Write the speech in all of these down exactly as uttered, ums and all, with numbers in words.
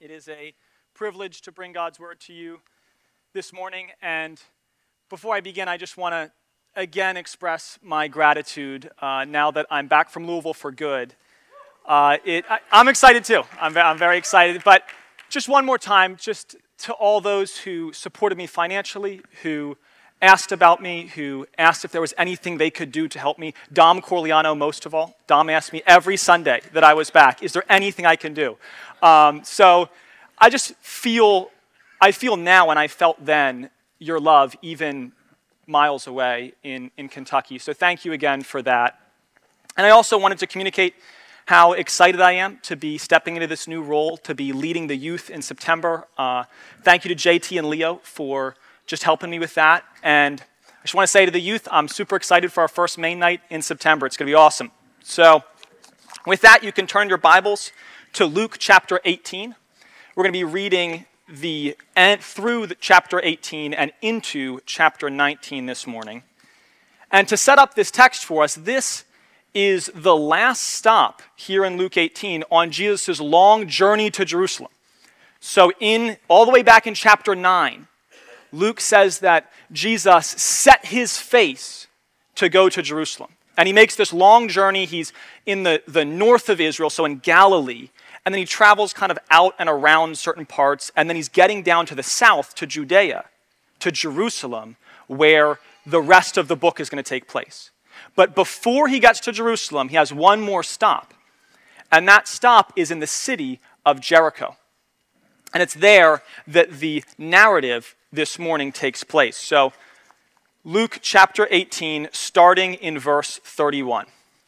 It is a privilege to bring God's word to you this morning. And before I begin, I just want to again express my gratitude uh, now that I'm back from Louisville for good. Uh, it, I, I'm excited too. I'm, I'm very excited. But just one more time, just to all those who supported me financially, who asked about me, who asked if there was anything they could do to help me. Dom Corleano, most of all. Dom asked me every Sunday that I was back, is there anything I can do? Um, so I just feel, I feel now and I felt then your love even miles away in, in Kentucky. So thank you again for that. And I also wanted to communicate how excited I am to be stepping into this new role, to be leading the youth in September. Uh, thank you to J T and Leo for just helping me with that. And I just want to say to the youth, I'm super excited for our first main night in September. It's going to be awesome. So with that, you can turn your Bibles to Luke chapter eighteen. We're going to be reading the and through the chapter eighteen and into chapter nineteen this morning. And to set up this text for us, this is the last stop here in Luke eighteen on Jesus' long journey to Jerusalem. So in all the way back in chapter nine, Luke says that Jesus set his face to go to Jerusalem. And he makes this long journey. He's in the, the north of Israel, so in Galilee. And then he travels kind of out and around certain parts. And then he's getting down to the south, to Judea, to Jerusalem, where the rest of the book is going to take place. But before he gets to Jerusalem, he has one more stop. And that stop is in the city of Jericho. And it's there that the narrative this morning takes place. So Luke chapter eighteen, starting in verse thirty-one.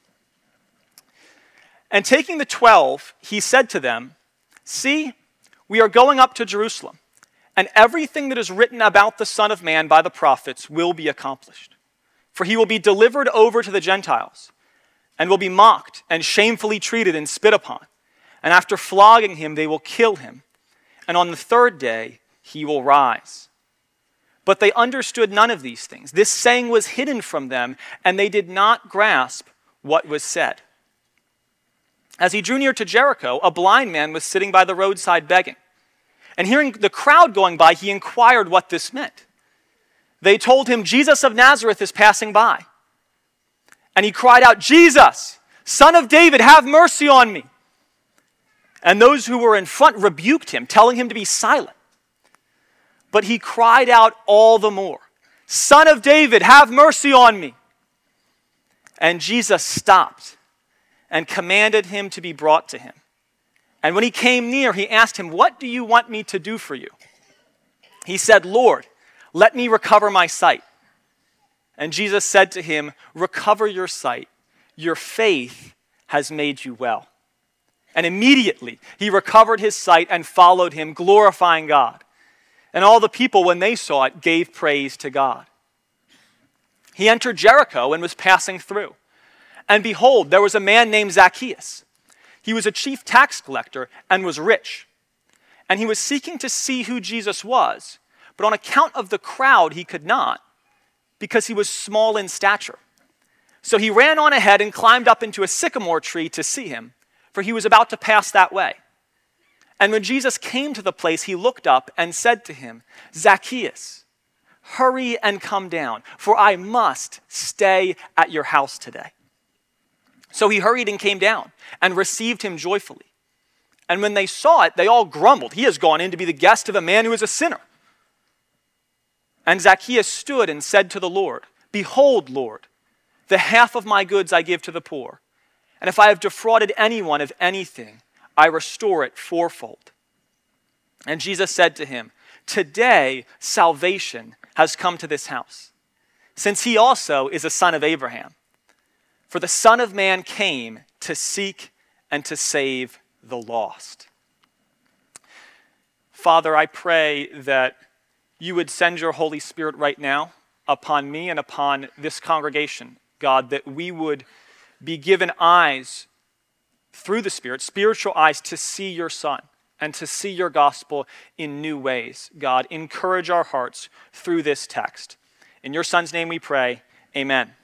And taking the twelve, he said to them, "See, we are going up to Jerusalem, and everything that is written about the Son of Man by the prophets will be accomplished. For he will be delivered over to the Gentiles, and will be mocked and shamefully treated and spit upon. And after flogging him, they will kill him. And on the third day, he will rise." But they understood none of these things. This saying was hidden from them, and they did not grasp what was said. As he drew near to Jericho, a blind man was sitting by the roadside begging. And hearing the crowd going by, he inquired what this meant. They told him, "Jesus of Nazareth is passing by." And he cried out, "Jesus, Son of David, have mercy on me." And those who were in front rebuked him, telling him to be silent. But he cried out all the more, "Son of David, have mercy on me." And Jesus stopped and commanded him to be brought to him. And when he came near, he asked him, "What do you want me to do for you?" He said, "Lord, let me recover my sight." And Jesus said to him, "Recover your sight. Your faith has made you well." And immediately he recovered his sight and followed him, glorifying God. And all the people, when they saw it, gave praise to God. He entered Jericho and was passing through. And behold, there was a man named Zacchaeus. He was a chief tax collector and was rich. And he was seeking to see who Jesus was, but on account of the crowd he could not, because he was small in stature. So he ran on ahead and climbed up into a sycamore tree to see him, for he was about to pass that way. And when Jesus came to the place, he looked up and said to him, "Zacchaeus, hurry and come down, for I must stay at your house today." So he hurried and came down and received him joyfully. And when they saw it, they all grumbled, "He has gone in to be the guest of a man who is a sinner." And Zacchaeus stood and said to the Lord, "Behold, Lord, the half of my goods I give to the poor. And if I have defrauded anyone of anything, I restore it fourfold." And Jesus said to him, "Today salvation has come to this house, since he also is a son of Abraham. For the Son of Man came to seek and to save the lost." Father, I pray that you would send your Holy Spirit right now upon me and upon this congregation, God, that we would be given eyes through the Spirit, spiritual eyes, to see your Son and to see your gospel in new ways. God, encourage our hearts through this text. In your Son's name we pray, amen.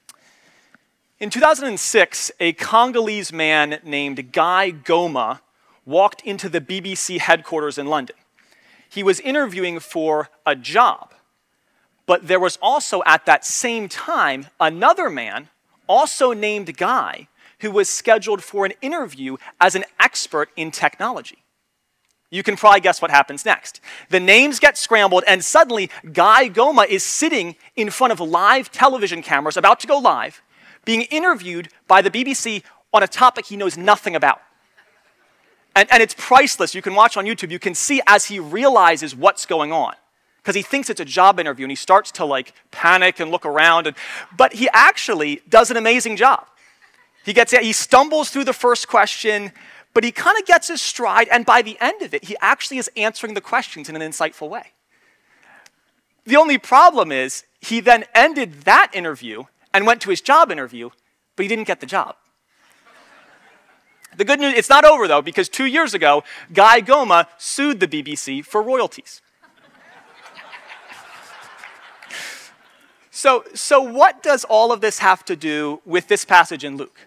In two thousand six, a Congolese man named Guy Goma walked into the B B C headquarters in London. He was interviewing for a job, but there was also at that same time another man, also named Guy, who was scheduled for an interview as an expert in technology. You can probably guess what happens next. The names get scrambled, and suddenly Guy Goma is sitting in front of live television cameras, about to go live, being interviewed by the B B C on a topic he knows nothing about. And, and it's priceless. You can watch on YouTube. You can see as he realizes what's going on, because he thinks it's a job interview, and he starts to like panic and look around. And, but he actually does an amazing job. He gets he stumbles through the first question, but he kind of gets his stride, and by the end of it, he actually is answering the questions in an insightful way. The only problem is he then ended that interview and went to his job interview, but he didn't get the job. The good news, it's not over though, because two years ago, Guy Goma sued the B B C for royalties. So, so what does all of this have to do with this passage in Luke?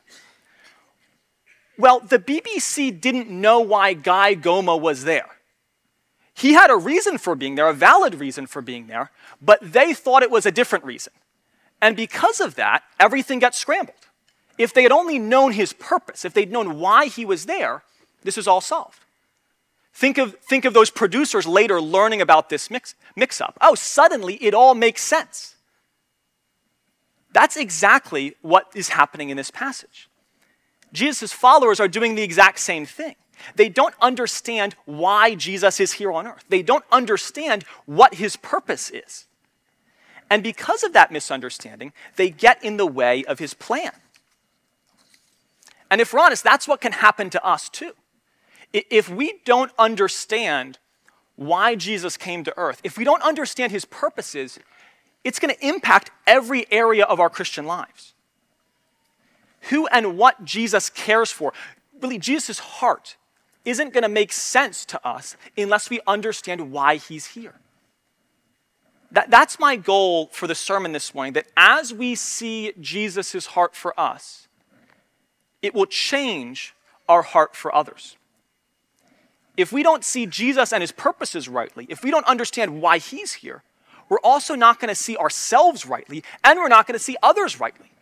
Well, the B B C didn't know why Guy Goma was there. He had a reason for being there, a valid reason for being there, but they thought it was a different reason. And because of that, everything got scrambled. If they had only known his purpose, if they'd known why he was there, this is all solved. Think of, think of those producers later learning about this mix, mix-up. Oh, suddenly it all makes sense. That's exactly what is happening in this passage. Jesus' followers are doing the exact same thing. They don't understand why Jesus is here on earth. They don't understand what his purpose is. And because of that misunderstanding, they get in the way of his plan. And if we're honest, that's what can happen to us too. If we don't understand why Jesus came to earth, if we don't understand his purposes, it's going to impact every area of our Christian lives. Who and what Jesus cares for, really Jesus' heart, isn't going to make sense to us unless we understand why he's here. That, that's my goal for the sermon this morning, that as we see Jesus' heart for us, it will change our heart for others. If we don't see Jesus and his purposes rightly, if we don't understand why he's here, we're also not going to see ourselves rightly, and we're not going to see others rightly.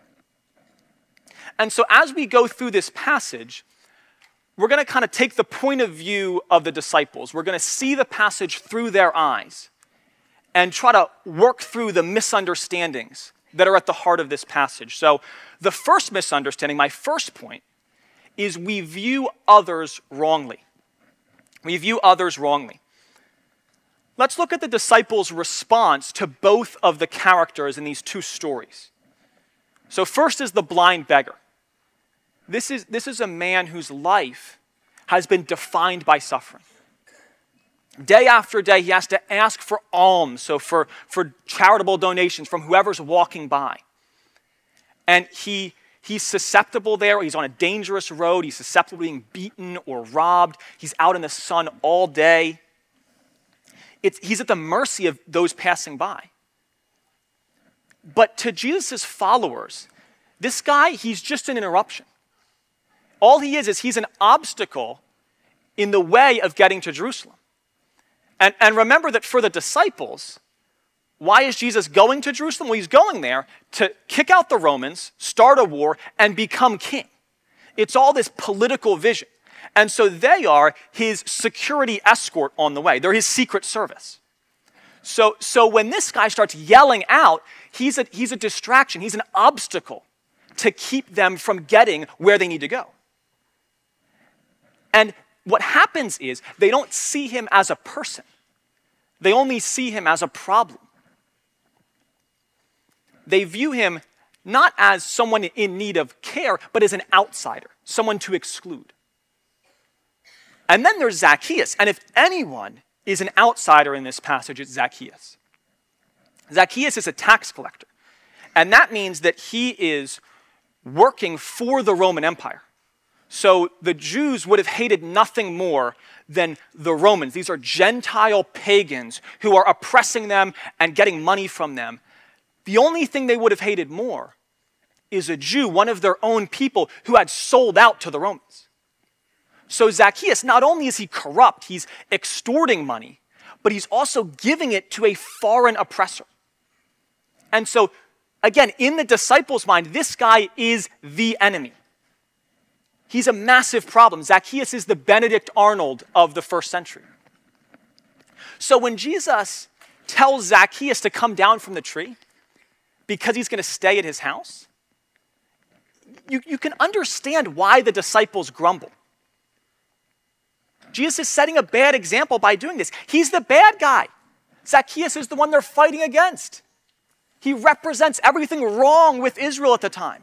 And so as we go through this passage, we're going to kind of take the point of view of the disciples. We're going to see the passage through their eyes and try to work through the misunderstandings that are at the heart of this passage. So the first misunderstanding, my first point, is we view others wrongly. We view others wrongly. Let's look at the disciples' response to both of the characters in these two stories. So first is the blind beggar. This is, this is a man whose life has been defined by suffering. Day after day, he has to ask for alms, so for, for charitable donations from whoever's walking by. And he, he's susceptible there. He's on a dangerous road. He's susceptible to being beaten or robbed. He's out in the sun all day. It's, he's at the mercy of those passing by. But to Jesus' followers, this guy, he's just an interruption. All he is is he's an obstacle in the way of getting to Jerusalem. And, and remember that for the disciples, why is Jesus going to Jerusalem? Well, he's going there to kick out the Romans, start a war, and become king. It's all this political vision. And so they are his security escort on the way. They're his secret service. So, so when this guy starts yelling out, he's a, he's a distraction. He's an obstacle to keep them from getting where they need to go. And what happens is they don't see him as a person. They only see him as a problem. They view him not as someone in need of care, but as an outsider, someone to exclude. And then there's Zacchaeus. And if anyone is an outsider in this passage, it's Zacchaeus. Zacchaeus is a tax collector. And that means that he is working for the Roman Empire. So the Jews would have hated nothing more than the Romans. These are Gentile pagans who are oppressing them and getting money from them. The only thing they would have hated more is a Jew, one of their own people, who had sold out to the Romans. So Zacchaeus, not only is he corrupt, he's extorting money, but he's also giving it to a foreign oppressor. And so, again, in the disciples' mind, this guy is the enemy. He's a massive problem. Zacchaeus is the Benedict Arnold of the first century. So when Jesus tells Zacchaeus to come down from the tree because he's going to stay at his house, you, you can understand why the disciples grumble. Jesus is setting a bad example by doing this. He's the bad guy. Zacchaeus is the one they're fighting against. He represents everything wrong with Israel at the time.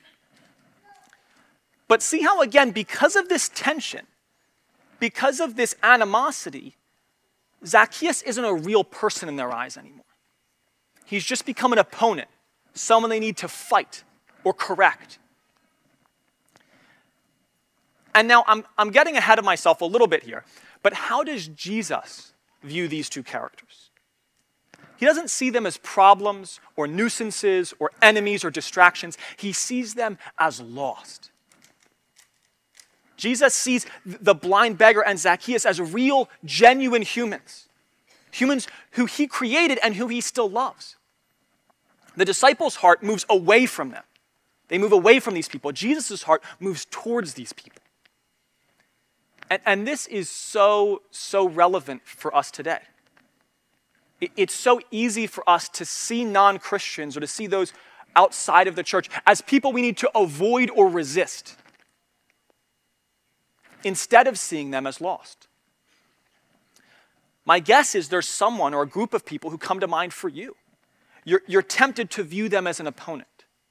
But see how, again, because of this tension, because of this animosity, Zacchaeus isn't a real person in their eyes anymore. He's just become an opponent, someone they need to fight or correct. And now I'm, I'm getting ahead of myself a little bit here, but how does Jesus view these two characters? He doesn't see them as problems or nuisances or enemies or distractions. He sees them as lost. Jesus sees the blind beggar and Zacchaeus as real, genuine humans. Humans who he created and who he still loves. The disciples' heart moves away from them. They move away from these people. Jesus' heart moves towards these people. And, and this is so, so relevant for us today. It, it's so easy for us to see non-Christians or to see those outside of the church as people we need to avoid or resist, instead of seeing them as lost. My guess is there's someone or a group of people who come to mind for you. You're, you're tempted to view them as an opponent.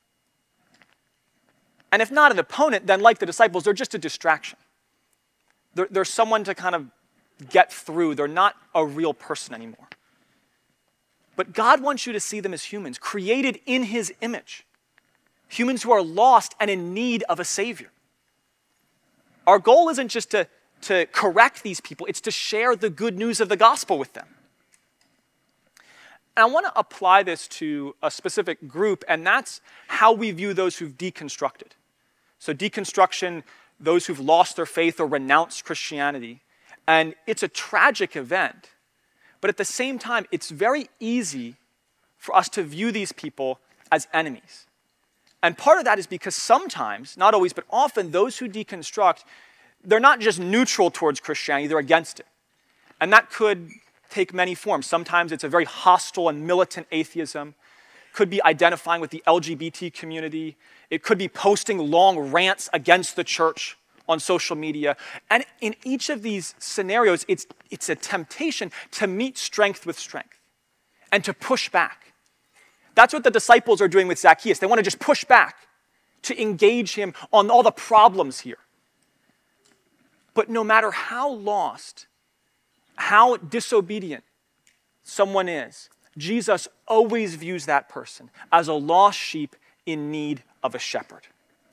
And if not an opponent, then like the disciples, they're just a distraction. They're, they're someone to kind of get through. They're not a real person anymore. But God wants you to see them as humans, created in his image. Humans who are lost and in need of a Savior. Our goal isn't just to, to correct these people, it's to share the good news of the gospel with them. And I want to apply this to a specific group, and that's how we view those who've deconstructed. So deconstruction, those who've lost their faith or renounced Christianity. And it's a tragic event, but at the same time, it's very easy for us to view these people as enemies. And part of that is because sometimes, not always, but often those who deconstruct, they're not just neutral towards Christianity, they're against it. And that could take many forms. Sometimes it's a very hostile and militant atheism. It could be identifying with the L G B T community. It could be posting long rants against the church on social media. And in each of these scenarios, it's, it's a temptation to meet strength with strength and to push back. That's what the disciples are doing with Zacchaeus. They want to just push back, to engage him on all the problems here. But no matter how lost, how disobedient someone is, Jesus always views that person as a lost sheep in need of a shepherd.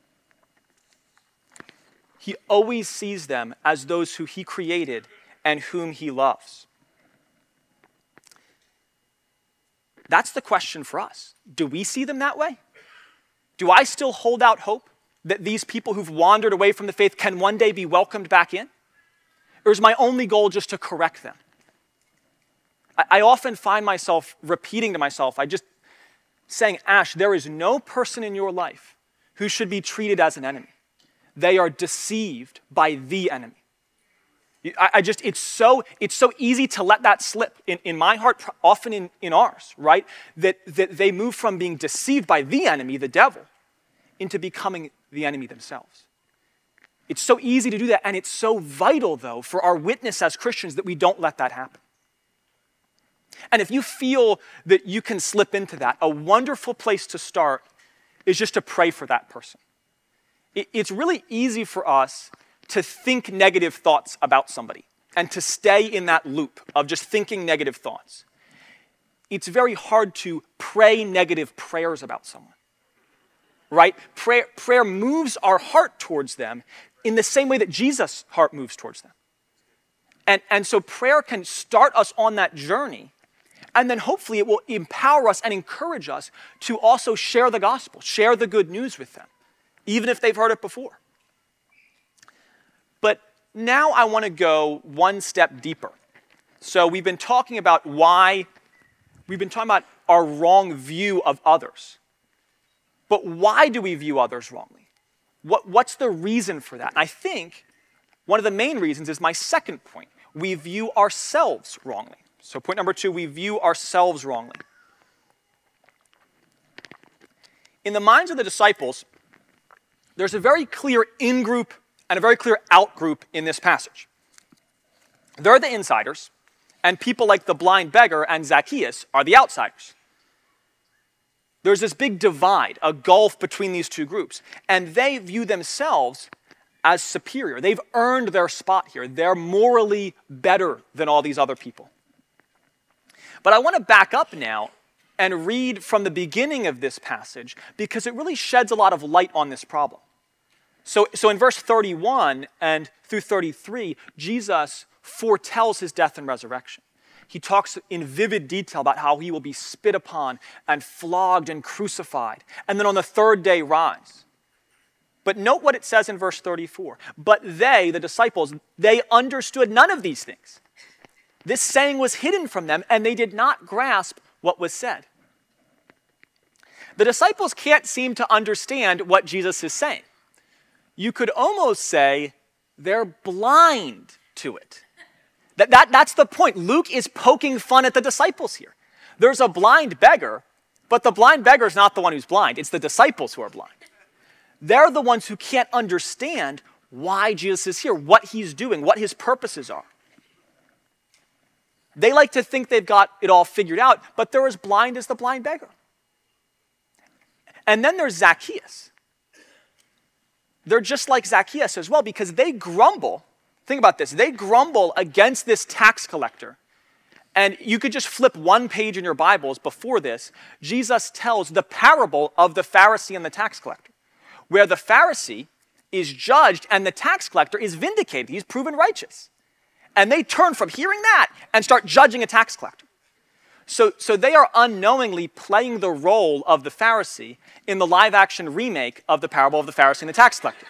He always sees them as those who he created and whom he loves. That's the question for us. Do we see them that way? Do I still hold out hope that these people who've wandered away from the faith can one day be welcomed back in? Or is my only goal just to correct them? I, I often find myself repeating to myself, I just saying, Ash, there is no person in your life who should be treated as an enemy. They are deceived by the enemy. I, I just, it's so, it's so easy to let that slip in, in my heart, often in, in ours, right? That, that they move from being deceived by the enemy, the devil, into becoming the enemy themselves. It's so easy to do that, and it's so vital, though, for our witness as Christians that we don't let that happen. And if you feel that you can slip into that, a wonderful place to start is just to pray for that person. It, it's really easy for us to think negative thoughts about somebody and to stay in that loop of just thinking negative thoughts. It's very hard to pray negative prayers about someone, right? Prayer, prayer moves our heart towards them in the same way that Jesus' heart moves towards them. And, and so prayer can start us on that journey, and then hopefully it will empower us and encourage us to also share the gospel, share the good news with them, even if they've heard it before. But now I want to go one step deeper. So we've been talking about why, we've been talking about our wrong view of others. But why do we view others wrongly? What, what's the reason for that? And I think one of the main reasons is my second point. We view ourselves wrongly. So point number two, we view ourselves wrongly. In the minds of the disciples, there's a very clear in-group and a very clear out-group in this passage. They're the insiders, and people like the blind beggar and Zacchaeus are the outsiders. There's this big divide, a gulf between these two groups, and they view themselves as superior. They've earned their spot here. They're morally better than all these other people. But I want to back up now and read from the beginning of this passage because it really sheds a lot of light on this problem. So, so in verse thirty-one and through thirty-three, Jesus foretells his death and resurrection. He talks in vivid detail about how he will be spit upon and flogged and crucified, and then on the third day rise. But note what it says in verse thirty-four. But they, the disciples, they understood none of these things. This saying was hidden from them, and they did not grasp what was said. The disciples can't seem to understand what Jesus is saying. You could almost say they're blind to it. That, that, that's the point. Luke is poking fun at the disciples here. There's a blind beggar, but the blind beggar is not the one who's blind. It's the disciples who are blind. They're the ones who can't understand why Jesus is here, what he's doing, what his purposes are. They like to think they've got it all figured out, but they're as blind as the blind beggar. And then there's Zacchaeus. They're just like Zacchaeus as well because they grumble. Think about this. They grumble against this tax collector. And you could just flip one page in your Bibles before this. Jesus tells the parable of the Pharisee and the tax collector, where the Pharisee is judged and the tax collector is vindicated. He's proven righteous. And they turn from hearing that and start judging a tax collector. So, so they are unknowingly playing the role of the Pharisee in the live-action remake of the parable of the Pharisee and the tax collector.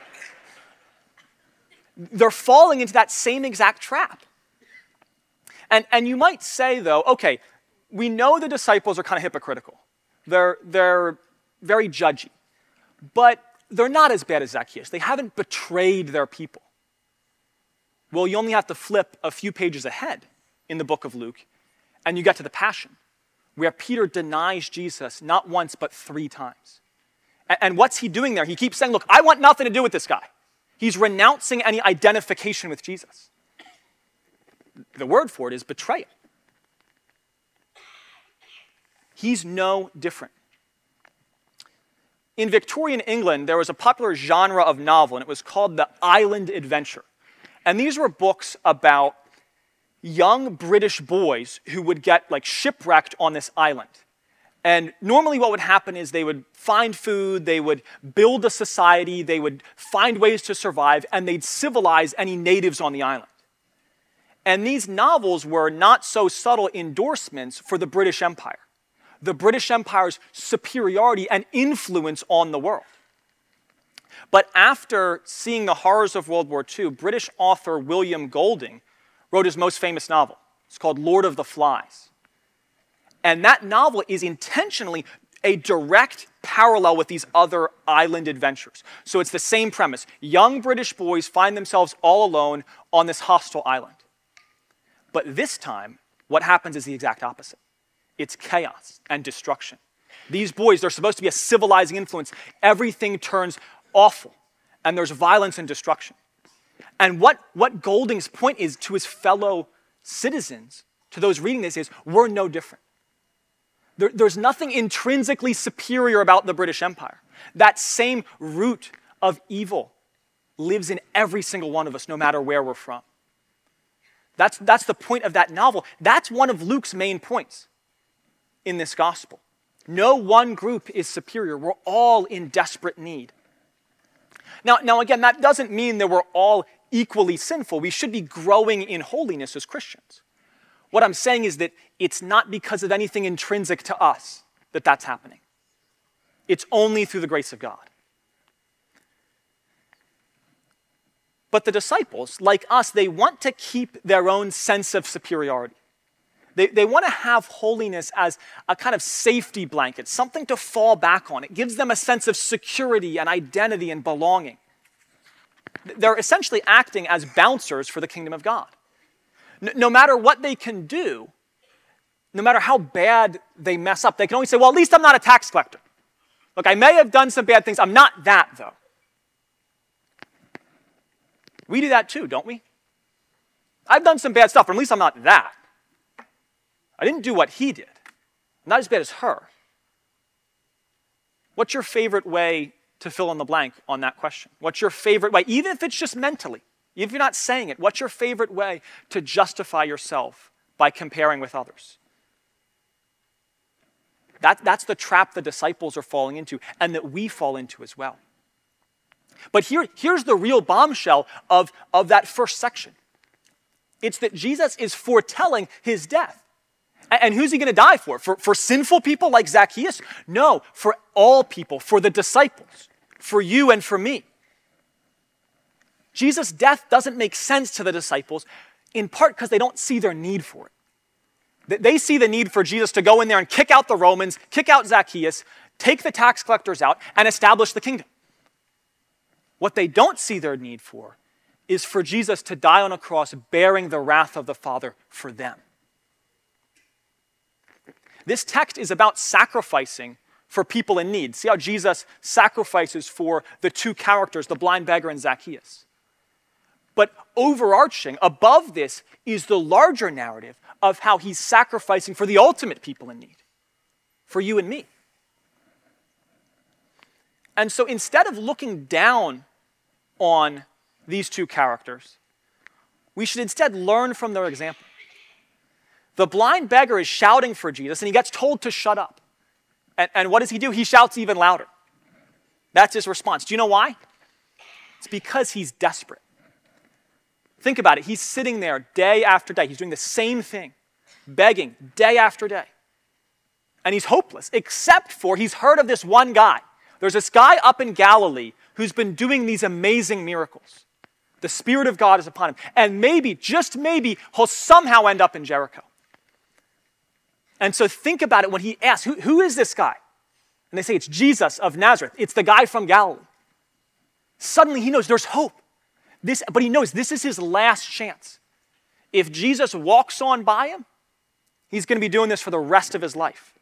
They're falling into that same exact trap. And, and you might say, though, okay, we know the disciples are kind of hypocritical. They're, they're very judgy. But they're not as bad as Zacchaeus. They haven't betrayed their people. Well, you only have to flip a few pages ahead in the book of Luke, and you get to the Passion, where Peter denies Jesus not once, but three times. And, and what's he doing there? He keeps saying, look, I want nothing to do with this guy. He's renouncing any identification with Jesus. The word for it is betrayal. He's no different. In Victorian England, there was a popular genre of novel, and it was called the Island Adventure. And these were books about young British boys who would get like shipwrecked on this island. And normally what would happen is they would find food, they would build a society, they would find ways to survive, and they'd civilize any natives on the island. And these novels were not so subtle endorsements for the British Empire, the British Empire's superiority and influence on the world. But after seeing the horrors of World War Two, British author William Golding wrote his most famous novel. It's called Lord of the Flies. And that novel is intentionally a direct parallel with these other island adventures. So it's the same premise. Young British boys find themselves all alone on this hostile island. But this time, what happens is the exact opposite. It's chaos and destruction. These boys, they're supposed to be a civilizing influence. Everything turns awful, and there's violence and destruction. And what, what Golding's point is to his fellow citizens, to those reading this, is we're no different. There, there's nothing intrinsically superior about the British Empire. That same root of evil lives in every single one of us, no matter where we're from. That's, that's the point of that novel. That's one of Luke's main points in this gospel. No one group is superior. We're all in desperate need. Now, now again, that doesn't mean that we're all equally sinful. We should be growing in holiness as Christians. What I'm saying is that it's not because of anything intrinsic to us that that's happening. It's only through the grace of God. But the disciples, like us, they want to keep their own sense of superiority. They, they want to have holiness as a kind of safety blanket, something to fall back on. It gives them a sense of security and identity and belonging. They're essentially acting as bouncers for the kingdom of God. No, no matter what they can do, no matter how bad they mess up, they can only say, well, at least I'm not a tax collector. Look, I may have done some bad things. I'm not that, though. We do that too, don't we? I've done some bad stuff, but at least I'm not that. I didn't do what he did. I'm not as bad as her. What's your favorite way to fill in the blank on that question? What's your favorite way, even if it's just mentally, even if you're not saying it, what's your favorite way to justify yourself by comparing with others? That, that's the trap the disciples are falling into and that we fall into as well. But here, here's the real bombshell of, of that first section. It's that Jesus is foretelling his death. And who's he going to die for? for? For sinful people like Zacchaeus? No, for all people, for the disciples, for you and for me. Jesus' death doesn't make sense to the disciples, in part because they don't see their need for it. They see the need for Jesus to go in there and kick out the Romans, kick out Zacchaeus, take the tax collectors out, and establish the kingdom. What they don't see their need for is for Jesus to die on a cross bearing the wrath of the Father for them. This text is about sacrificing for people in need. See how Jesus sacrifices for the two characters, the blind beggar and Zacchaeus. But overarching, above this, is the larger narrative of how he's sacrificing for the ultimate people in need, for you and me. And so instead of looking down on these two characters, we should instead learn from their example. The blind beggar is shouting for Jesus, and he gets told to shut up. And, and what does he do? He shouts even louder. That's his response. Do you know why? It's because he's desperate. Think about it. He's sitting there day after day. He's doing the same thing, begging day after day. And he's hopeless, except for he's heard of this one guy. There's this guy up in Galilee who's been doing these amazing miracles. The Spirit of God is upon him. And maybe, just maybe, he'll somehow end up in Jericho. And so think about it when he asks, who, who is this guy? And they say, it's Jesus of Nazareth. It's the guy from Galilee. Suddenly he knows there's hope. This, but he knows this is his last chance. If Jesus walks on by him, he's going to be doing this for the rest of his life.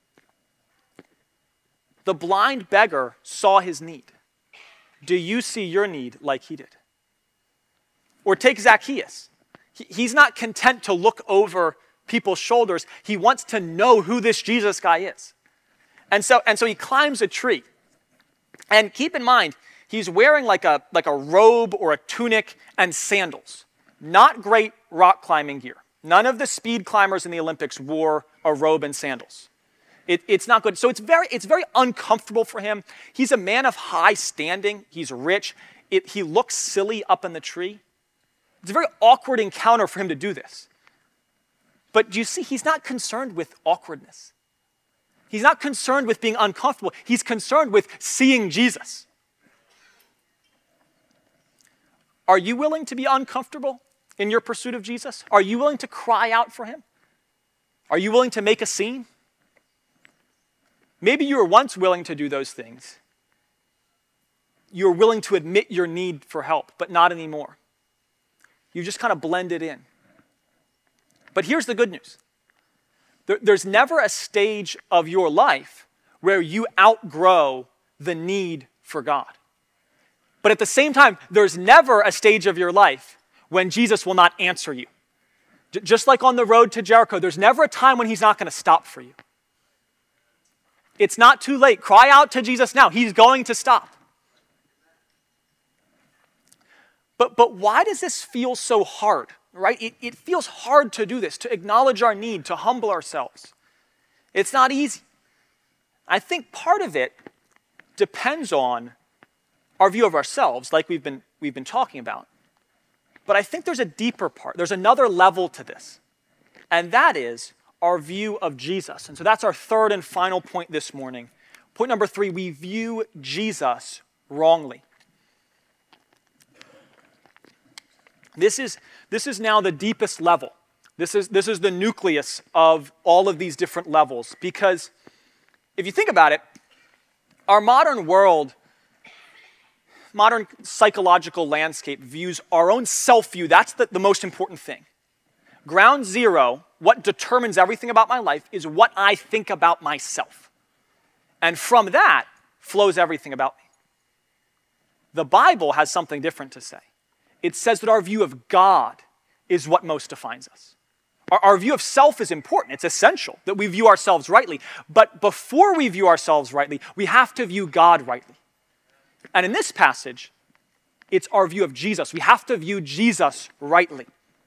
The blind beggar saw his need. Do you see your need like he did? Or take Zacchaeus. He, he's not content to look over people's shoulders. He wants to know who this Jesus guy is. And so, and so he climbs a tree. And keep in mind, he's wearing like a, like a robe or a tunic and sandals. Not great rock climbing gear. None of the speed climbers in the Olympics wore a robe and sandals. It, it's not good. So it's very, it's very uncomfortable for him. He's a man of high standing. He's rich. It, he looks silly up in the tree. It's a very awkward encounter for him to do this. But do you see, he's not concerned with awkwardness. He's not concerned with being uncomfortable. He's concerned with seeing Jesus. Are you willing to be uncomfortable in your pursuit of Jesus? Are you willing to cry out for him? Are you willing to make a scene? Maybe you were once willing to do those things. You were willing to admit your need for help, but not anymore. You just kind of blended in. But here's the good news. There, there's never a stage of your life where you outgrow the need for God. But at the same time, there's never a stage of your life when Jesus will not answer you. J- just like on the road to Jericho, there's never a time when he's not going to stop for you. It's not too late. Cry out to Jesus now. He's going to stop. But, but why does this feel so hard, right? It, it feels hard to do this, to acknowledge our need, to humble ourselves. It's not easy. I think part of it depends on our view of ourselves, like we've been, we've been talking about. But I think there's a deeper part. There's another level to this. And that is our view of Jesus. And so that's our third and final point this morning. Point number three, we view Jesus wrongly. This is, this is now the deepest level. This is, this is the nucleus of all of these different levels. Because if you think about it, our modern world, modern psychological landscape views our own self-view. That's the, the most important thing. Ground zero, what determines everything about my life, is what I think about myself. And from that flows everything about me. The Bible has something different to say. It says that our view of God is what most defines us. Our, our view of self is important. It's essential that we view ourselves rightly. But before we view ourselves rightly, we have to view God rightly. And in this passage, it's our view of Jesus. We have to view Jesus rightly.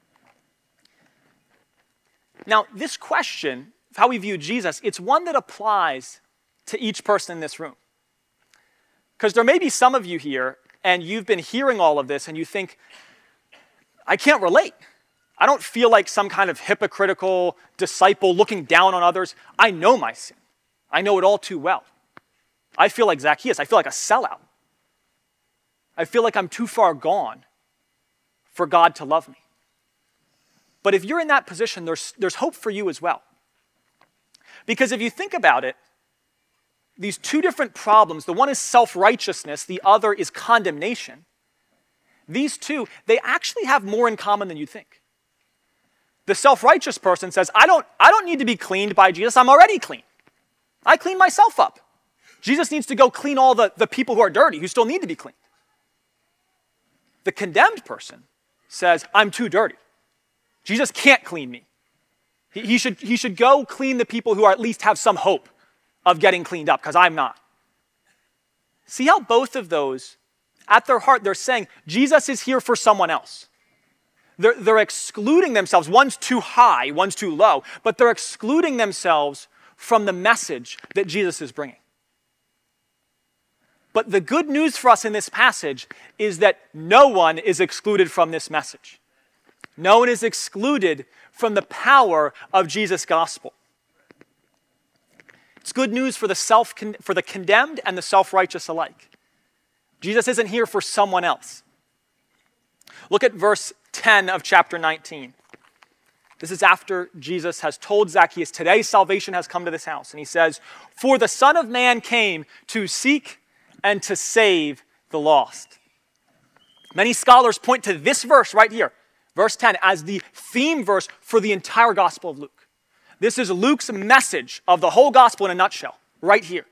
Now, this question of how we view Jesus, it's one that applies to each person in this room. Because there may be some of you here, and you've been hearing all of this, and you think, I can't relate. I don't feel like some kind of hypocritical disciple looking down on others. I know my sin. I know it all too well. I feel like Zacchaeus. I feel like a sellout. I feel like I'm too far gone for God to love me. But if you're in that position, there's, there's hope for you as well. Because if you think about it, these two different problems, the one is self-righteousness, the other is condemnation. These two, they actually have more in common than you think. The self-righteous person says, I don't, I don't need to be cleaned by Jesus, I'm already clean. I clean myself up. Jesus needs to go clean all the, the people who are dirty, who still need to be cleaned. The condemned person says, I'm too dirty. Jesus can't clean me. He, he, should, he should go clean the people who are at least have some hope of getting cleaned up, because I'm not. See how both of those, at their heart, they're saying, Jesus is here for someone else. They're, they're excluding themselves. One's too high, one's too low, but they're excluding themselves from the message that Jesus is bringing. But the good news for us in this passage is that no one is excluded from this message. No one is excluded from the power of Jesus' gospel. It's good news for the self for the condemned and the self-righteous alike. Jesus isn't here for someone else. Look at verse ten of chapter nineteen. This is after Jesus has told Zacchaeus, today salvation has come to this house. And he says, for the Son of Man came to seek and to save the lost. Many scholars point to this verse right here, verse ten, as the theme verse for the entire Gospel of Luke. This is Luke's message of the whole gospel in a nutshell, right here.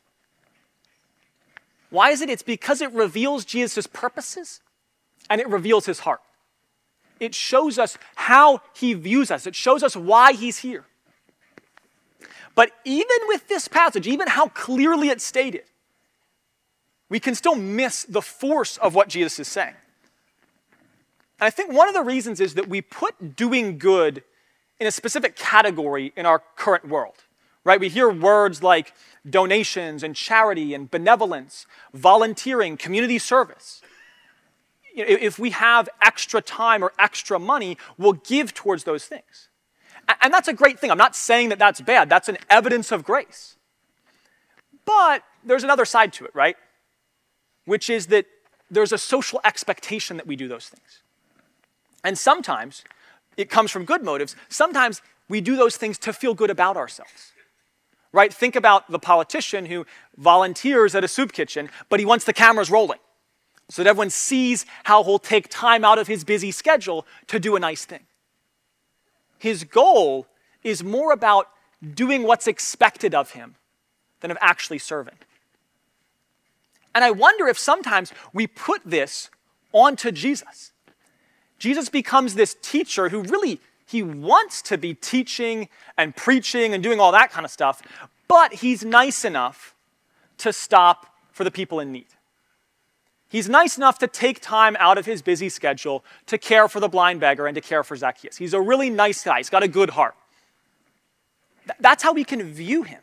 Why is it? It's because it reveals Jesus' purposes and it reveals his heart. It shows us how he views us. It shows us why he's here. But even with this passage, even how clearly it's stated, we can still miss the force of what Jesus is saying. And I think one of the reasons is that we put doing good in a specific category in our current world, right? We hear words like donations and charity and benevolence, volunteering, community service. You know, if we have extra time or extra money, we'll give towards those things. And that's a great thing. I'm not saying that that's bad. That's an evidence of grace. But there's another side to it, right? Which is that there's a social expectation that we do those things. And sometimes it comes from good motives. Sometimes we do those things to feel good about ourselves, right? Think about the politician who volunteers at a soup kitchen, but he wants the cameras rolling so that everyone sees how he'll take time out of his busy schedule to do a nice thing. His goal is more about doing what's expected of him than of actually serving. And I wonder if sometimes we put this onto Jesus. Jesus becomes this teacher who really, he wants to be teaching and preaching and doing all that kind of stuff, but he's nice enough to stop for the people in need. He's nice enough to take time out of his busy schedule to care for the blind beggar and to care for Zacchaeus. He's a really nice guy. He's got a good heart. Th- that's how we can view him.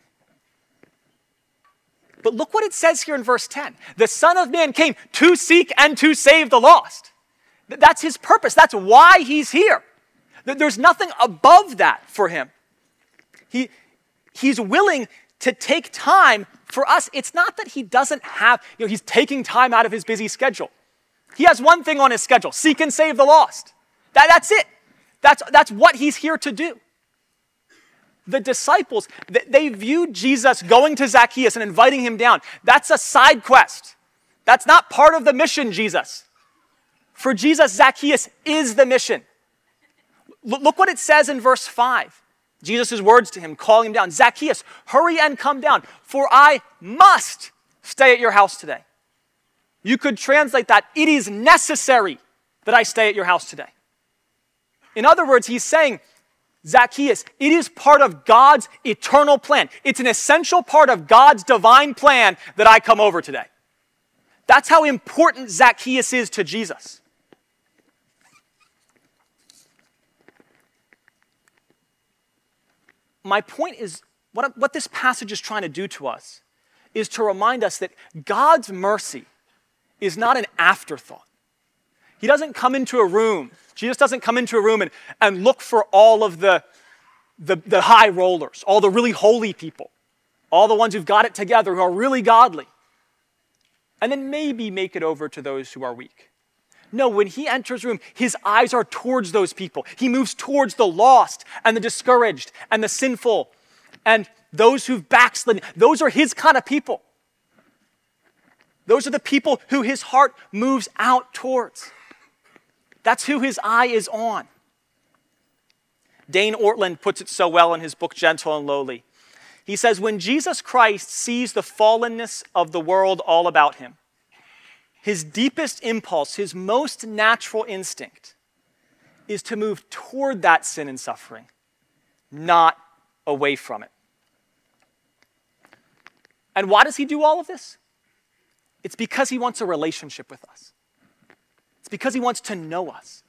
But look what it says here in verse ten. The Son of Man came to seek and to save the lost. That's his purpose. That's why he's here. There's nothing above that for him. He, he's willing to take time for us. It's not that he doesn't have, you know, he's taking time out of his busy schedule. He has one thing on his schedule: seek and save the lost. That, that's it. That's, that's what he's here to do. The disciples, they viewed Jesus going to Zacchaeus and inviting him down. That's a side quest. That's not part of the mission, Jesus. For Jesus, Zacchaeus is the mission. Look what it says in verse five. Jesus' words to him, calling him down. Zacchaeus, hurry and come down, for I must stay at your house today. You could translate that, it is necessary that I stay at your house today. In other words, he's saying, Zacchaeus, it is part of God's eternal plan. It's an essential part of God's divine plan that I come over today. That's how important Zacchaeus is to Jesus. My point is, what, what this passage is trying to do to us is to remind us that God's mercy is not an afterthought. He doesn't come into a room. Jesus doesn't come into a room and, and look for all of the, the, the high rollers, all the really holy people, all the ones who've got it together, who are really godly, and then maybe make it over to those who are weak. No, when he enters a room, his eyes are towards those people. He moves towards the lost and the discouraged and the sinful and those who've backslidden. Those are his kind of people. Those are the people who his heart moves out towards. That's who his eye is on. Dane Ortland puts it so well in his book, Gentle and Lowly. He says, when Jesus Christ sees the fallenness of the world all about him, his deepest impulse, his most natural instinct, is to move toward that sin and suffering, not away from it. And why does he do all of this? It's because he wants a relationship with us. It's because he wants to know us.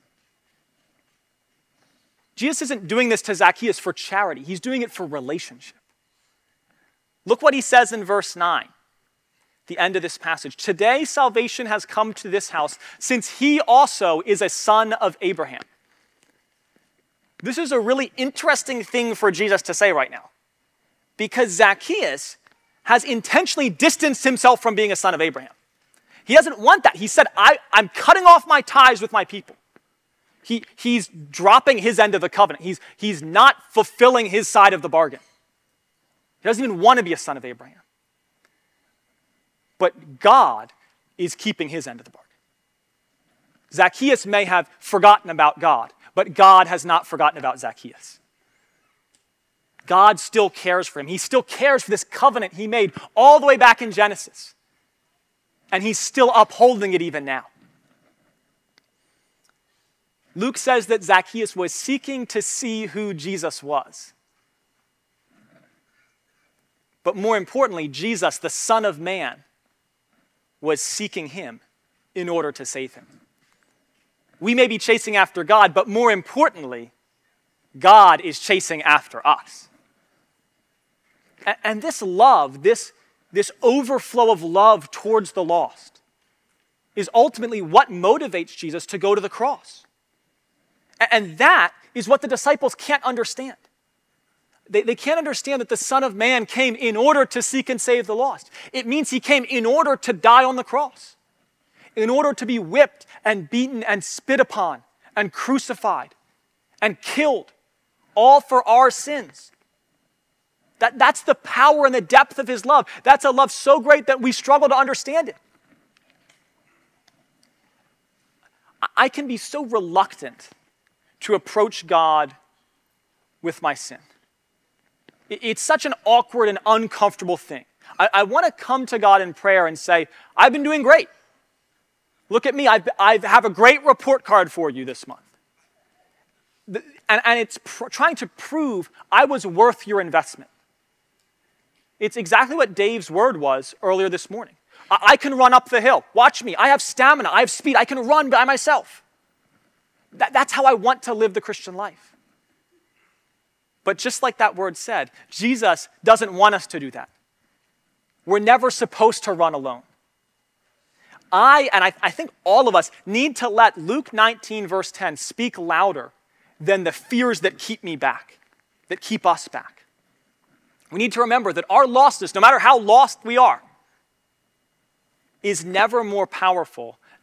Jesus isn't doing this to Zacchaeus for charity. He's doing it for relationship. Look what he says in verse nine. The end of this passage. Today salvation has come to this house, since he also is a son of Abraham. This is a really interesting thing for Jesus to say right now, because Zacchaeus has intentionally distanced himself from being a son of Abraham. He doesn't want that. He said, I, I'm cutting off my ties with my people. He, he's dropping his end of the covenant. He's, he's not fulfilling his side of the bargain. He doesn't even want to be a son of Abraham. But God is keeping his end of the bargain. Zacchaeus may have forgotten about God, but God has not forgotten about Zacchaeus. God still cares for him. He still cares for this covenant he made all the way back in Genesis. And he's still upholding it even now. Luke says that Zacchaeus was seeking to see who Jesus was. But more importantly, Jesus, the Son of Man, was seeking him in order to save him. We may be chasing after God, but more importantly, God is chasing after us. And this love, this, this overflow of love towards the lost, is ultimately what motivates Jesus to go to the cross. And that is what the disciples can't understand. They, they can't understand that the Son of Man came in order to seek and save the lost. It means he came in order to die on the cross, in order to be whipped and beaten and spit upon and crucified and killed, all for our sins. That, that's the power and the depth of his love. That's a love so great that we struggle to understand it. I can be so reluctant to approach God with my sin. It's such an awkward and uncomfortable thing. I, I want to come to God in prayer and say, I've been doing great. Look at me. I've, I have a great report card for you this month. The, and, and it's pr- trying to prove I was worth your investment. It's exactly what Dave's word was earlier this morning. I, I can run up the hill. Watch me. I have stamina. I have speed. I can run by myself. That, that's how I want to live the Christian life. But just like that word said, Jesus doesn't want us to do that. We're never supposed to run alone. I, and I, I think all of us, need to let Luke nineteen, verse ten, speak louder than the fears that keep me back, that keep us back. We need to remember that our lostness, no matter how lost we are, is never more powerful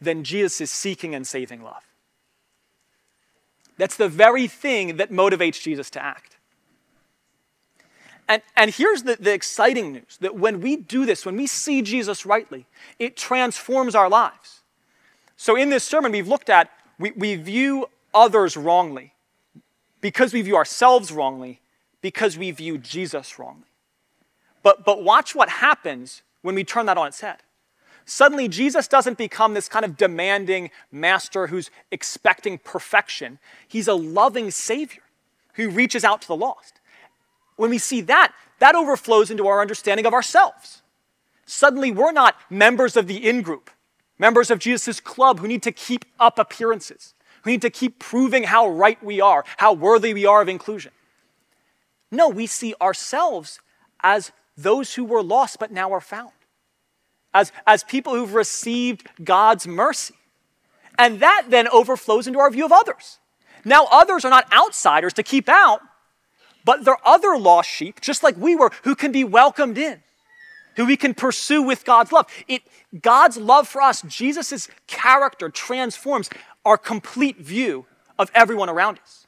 than Jesus' seeking and saving love. That's the very thing that motivates Jesus to act. And, and here's the, the exciting news, that when we do this, when we see Jesus rightly, it transforms our lives. So in this sermon, we've looked at, we, we view others wrongly because we view ourselves wrongly, because we view Jesus wrongly. But, but watch what happens when we turn that on its head. Suddenly, Jesus doesn't become this kind of demanding master who's expecting perfection. He's a loving Savior who reaches out to the lost. When we see that, that overflows into our understanding of ourselves. Suddenly, we're not members of the in-group, members of Jesus' club who need to keep up appearances, who need to keep proving how right we are, how worthy we are of inclusion. No, we see ourselves as those who were lost but now are found. As, as people who've received God's mercy. And that then overflows into our view of others. Now others are not outsiders to keep out, but they're other lost sheep, just like we were, who can be welcomed in, who we can pursue with God's love. It, God's love for us, Jesus' character transforms our complete view of everyone around us.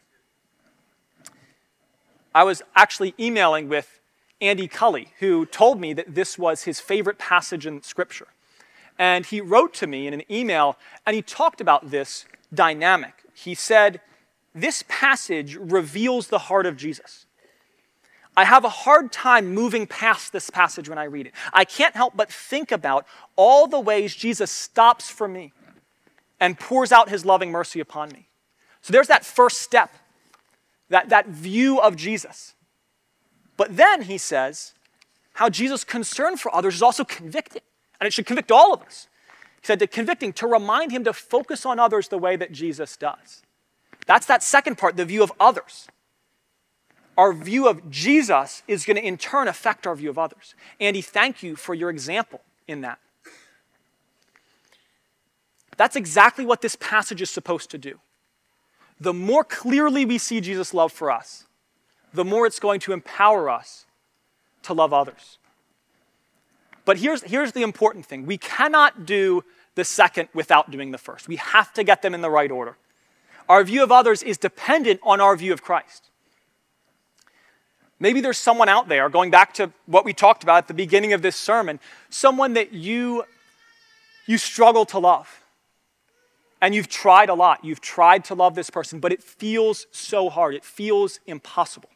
I was actually emailing with Andy Cully, who told me that this was his favorite passage in Scripture. And he wrote to me in an email, and he talked about this dynamic. He said, this passage reveals the heart of Jesus. I have a hard time moving past this passage when I read it. I can't help but think about all the ways Jesus stops for me and pours out his loving mercy upon me. So there's that first step, that, that view of Jesus. But then he says how Jesus' concern for others is also convicting, and it should convict all of us. He said to convicting, to remind him to focus on others the way that Jesus does. That's that second part, the view of others. Our view of Jesus is going to in turn affect our view of others. Andy, thank you for your example in that. That's exactly what this passage is supposed to do. The more clearly we see Jesus' love for us, the more it's going to empower us to love others. But here's, here's the important thing. We cannot do the second without doing the first. We have to get them in the right order. Our view of others is dependent on our view of Christ. Maybe there's someone out there, going back to what we talked about at the beginning of this sermon, someone that you, you struggle to love. And you've tried a lot. You've tried to love this person, but it feels so hard. It feels impossible.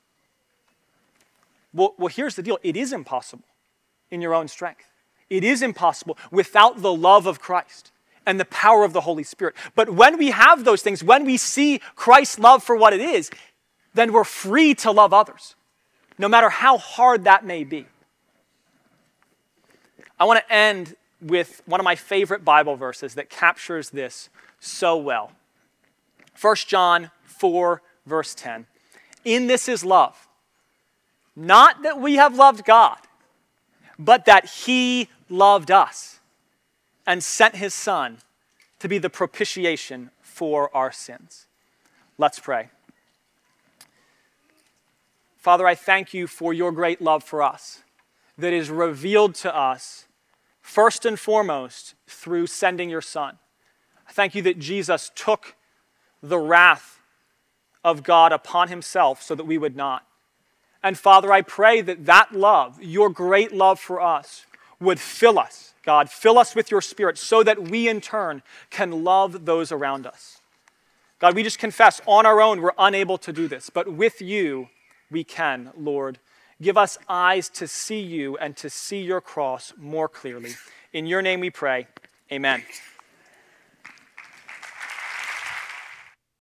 Well, well, here's the deal. It is impossible in your own strength. It is impossible without the love of Christ and the power of the Holy Spirit. But when we have those things, when we see Christ's love for what it is, then we're free to love others, no matter how hard that may be. I want to end with one of my favorite Bible verses that captures this so well. First John four, verse ten. In this is love. Not that we have loved God, but that he loved us and sent his Son to be the propitiation for our sins. Let's pray. Father, I thank you for your great love for us that is revealed to us first and foremost through sending your Son. I thank you that Jesus took the wrath of God upon himself so that we would not. And Father, I pray that that love, your great love for us, would fill us, God, fill us with your Spirit so that we in turn can love those around us. God, we just confess on our own we're unable to do this, but with you we can, Lord. Give us eyes to see you and to see your cross more clearly. In your name we pray, amen.